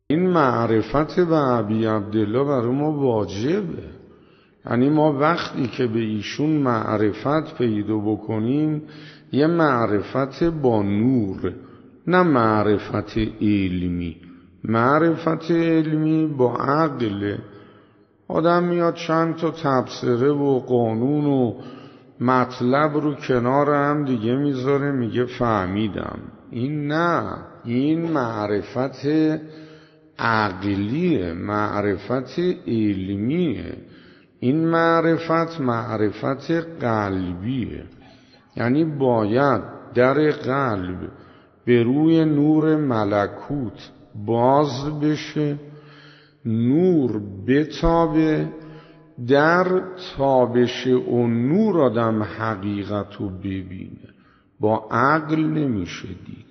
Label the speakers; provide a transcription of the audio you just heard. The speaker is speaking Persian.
Speaker 1: این معرفت به ابی عبدالله برای ما واجبه. یعنی ما وقتی که به ایشون معرفت پیدا بکنیم یه معرفت با نور، نه معرفت علمی. معرفت علمی با عقل. آدم میاد چند تا تبصره و قانون و مطلب رو کنار هم دیگه میذاره میگه فهمیدم. این نه، این معرفت عقلیه، معرفت علمیه. این معرفت قلبیه. یعنی باید در قلب به روی نور ملکوت باز بشه، نور بتابه. در تابش اون نور آدم حقیقت رو ببینه. با عقل نمیشه دید.